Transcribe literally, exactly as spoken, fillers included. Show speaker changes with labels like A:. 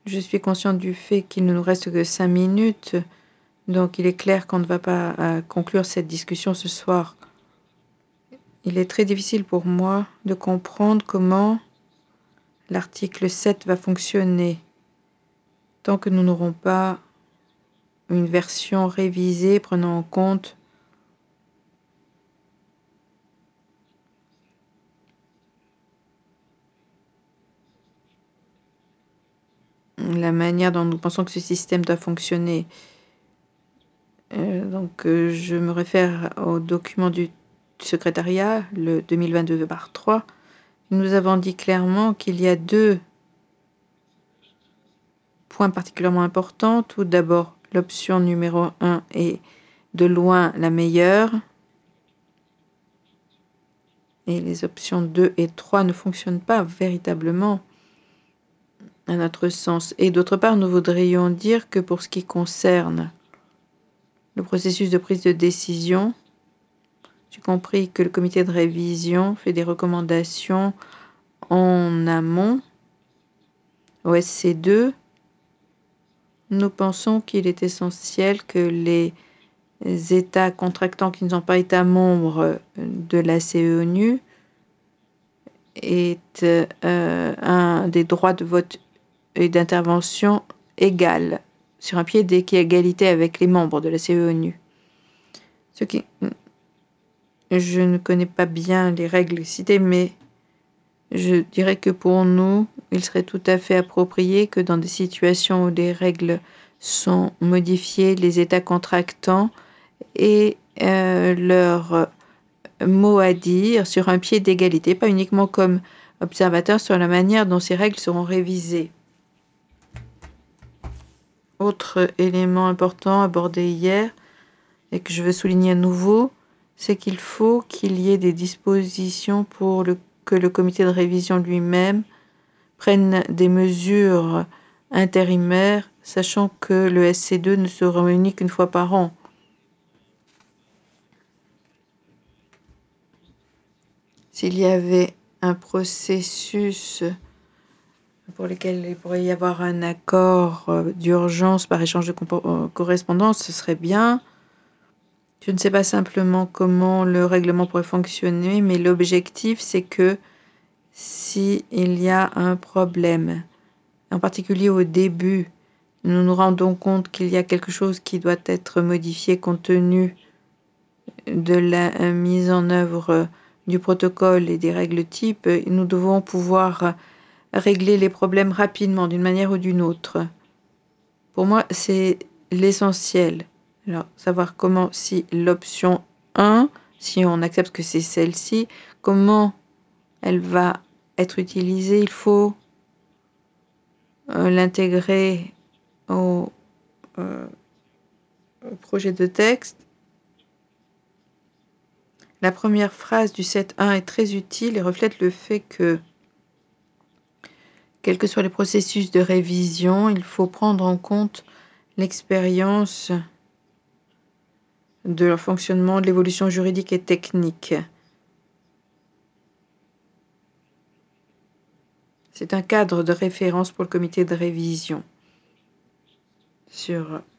A: Je suis consciente du fait qu'il ne nous reste que cinq minutes, donc il est clair qu'on ne va pas euh, conclure cette discussion ce soir. Il est très difficile pour moi de comprendre comment l'article sept va fonctionner tant que nous n'aurons pas une version révisée prenant en compte la manière dont nous pensons que ce système doit fonctionner. Euh, donc, euh, je me réfère au document du secrétariat, le deux mille vingt-deux par trois. Nous avons dit clairement qu'il y a deux points particulièrement importants. Tout d'abord, l'option numéro un est de loin la meilleure. Et les options deux et trois ne fonctionnent pas véritablement à notre sens. Et d'autre part, nous voudrions dire que pour ce qui concerne le processus de prise de décision, j'ai compris que le comité de révision fait des recommandations en amont au S C deux. Nous pensons qu'il est essentiel que les États contractants qui ne sont pas États membres de la C E O N U aient euh, un des droits de vote et d'intervention égale, sur un pied d'égalité avec les membres de la C E O N U. Ce qui... Je ne connais pas bien les règles citées, mais je dirais que pour nous, il serait tout à fait approprié que dans des situations où les règles sont modifiées, les États contractants aient euh, leur mot à dire sur un pied d'égalité, pas uniquement comme observateurs sur la manière dont ces règles seront révisées. Autre élément important abordé hier et que je veux souligner à nouveau, c'est qu'il faut qu'il y ait des dispositions pour le, que le comité de révision lui-même prenne des mesures intérimaires, sachant que le S C deux ne se réunit qu'une fois par an. S'il y avait un processus pour lequel il pourrait y avoir un accord d'urgence par échange de correspondance, ce serait bien. Je ne sais pas simplement comment le règlement pourrait fonctionner, mais l'objectif, c'est que s'il y a un problème, en particulier au début, nous nous rendons compte qu'il y a quelque chose qui doit être modifié compte tenu de la mise en œuvre du protocole et des règles types, nous devons pouvoir régler les problèmes rapidement d'une manière ou d'une autre. Pour moi, c'est l'essentiel. Alors, savoir comment, si l'option un, si on accepte que c'est celle-ci, comment elle va être utilisée, il faut euh, l'intégrer au, euh, au projet de texte. La première phrase du sept un est très utile et reflète le fait que, quels que soient les processus de révision, il faut prendre en compte l'expérience de leur fonctionnement, de l'évolution juridique et technique. C'est un cadre de référence pour le comité de révision sur